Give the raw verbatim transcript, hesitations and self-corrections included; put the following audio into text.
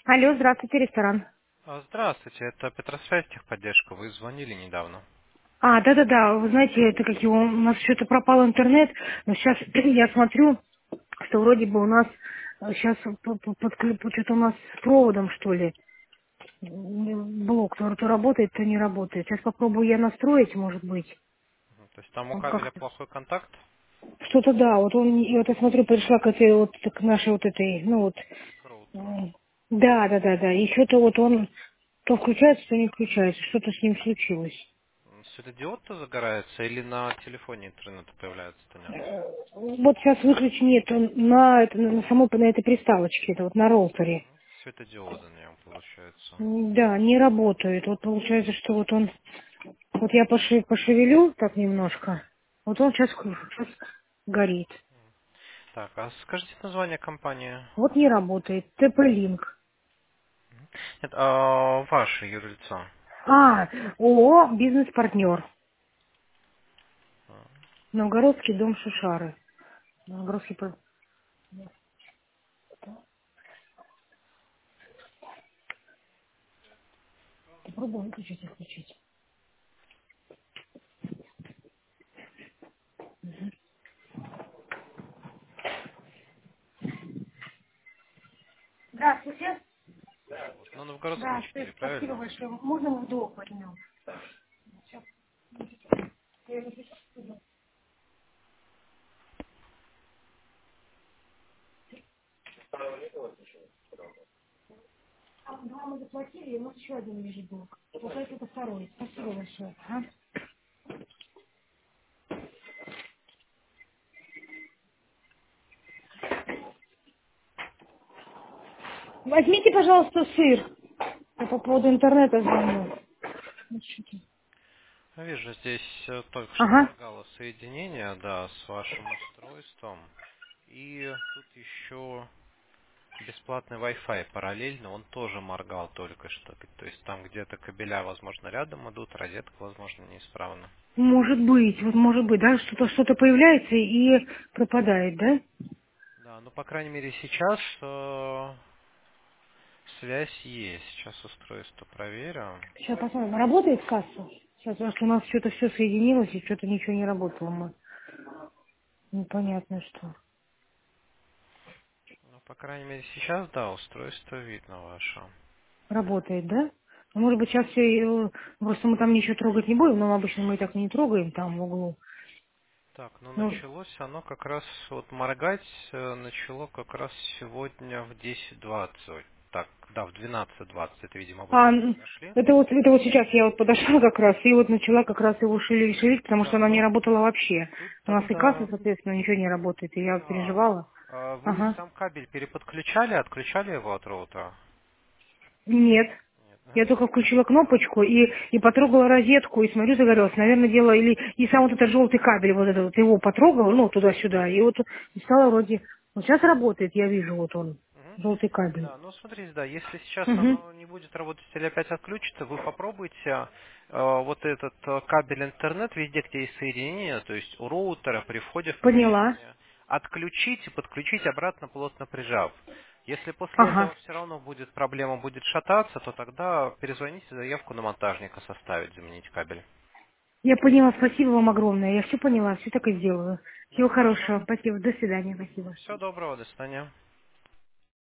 Алло, здравствуйте, ресторан. А, Здравствуйте, это Петросвязь техподдержка. Вы звонили недавно. А, да-да-да, вы знаете, это как его, у нас что-то пропал интернет, но сейчас я смотрю, что вроде бы у нас сейчас что-то у нас с проводом, что ли, м, блок, то, то работает, то не работает. Сейчас попробую я настроить, может быть. Мгм. То есть там у Он кабеля как-то. плохой контакт? Что-то да, вот он, и вот я смотрю, пришла к этой вот, к нашей вот этой, ну вот, К роутеру. м, да, да, да, да, и что-то вот он то включается, то не включается, что-то с ним случилось. М, Светодиод-то загорается или на телефоне интернет появляется-то нет? Вот сейчас выключи нет, он на, это, на самой на этой приставочке, это вот на роутере. Мгм. Светодиоды на нем получается. М, Да, не работает. Вот получается, что вот он, вот я поши- пошевелю так немножко, вот он сейчас, сейчас горит. Так, а скажите название компании. Вот не работает. ТП-линк. Нет, а ваше юрлицо. А, ООО «Бизнес-партнер». А, Новгородский дом Шушары. Новгородский... про- Попробуй выключить и включить. Здравствуйте. Вот. На Новгородском Да, четыре, спасибо правильно? большое. Можно мы вдох возьмем? А, два мы заплатили, и у нас еще один лежит блок. Вот это второй. Спасибо большое. А? Возьмите, пожалуйста, сыр. Я по поводу интернета звоню. Ну, что-то. Я вижу, здесь э, только что Ага. моргало соединение, да, с вашим устройством. И тут еще бесплатный Wi-Fi параллельно, он тоже моргал только что. То есть там где-то кабеля, возможно, рядом идут, розетка, возможно, неисправна. Может быть, вот может быть, да, что-то что-то появляется и пропадает, да? Да, ну, по крайней мере, сейчас э, связь есть. Сейчас устройство проверю. Сейчас посмотрим. Работает касса? Сейчас, потому что у нас что-то все соединилось, и что-то ничего не работало. Мы непонятно что. Ну, по крайней мере, сейчас, да, устройство видно ваше. Работает, да? Ну, может быть, сейчас все, просто мы там ничего трогать не будем, но обычно мы и так не трогаем там в углу. Так, ну Ну, началось оно как раз, вот моргать э, начало как раз сегодня в десять двадцать. Так, да, в двенадцать двадцать, это, видимо, вы а, когда м, подошли. это вот, это вот сейчас я вот подошла как раз, и вот начала как раз его шевелить, шевелить, потому что Да, она не ну, работала вообще. тут У нас и касса, тогда, соответственно, ничего не работает, и я вот да. переживала. А вы Ага. сам кабель переподключали, отключали его от роутера? Нет. Нет, ну, Я это только скорее включила всего. кнопочку и, и потрогала розетку, и смотрю, загорелось. Наверное, дело, или и сам вот этот желтый кабель, вот этот вот, его потрогала, ну, туда-сюда, и вот и стало вроде... Вот сейчас работает, я вижу, вот он, Мгм. желтый кабель. Да, ну смотрите, да, если сейчас Угу. оно не будет работать или опять отключится, вы попробуйте э, вот этот э, кабель интернет везде, где есть соединение, то есть у роутера при входе в Поняла. помещение, отключить и подключить обратно, плотно прижав. Если после Ага. этого все равно будет проблема, будет шататься, то тогда перезвоните, заявку на монтажника составить, заменить кабель. Я поняла, спасибо вам огромное. Я все поняла, все так и сделаю. Ну Всего хорошо. хорошего. Спасибо. До свидания. Спасибо. Всего доброго, до свидания.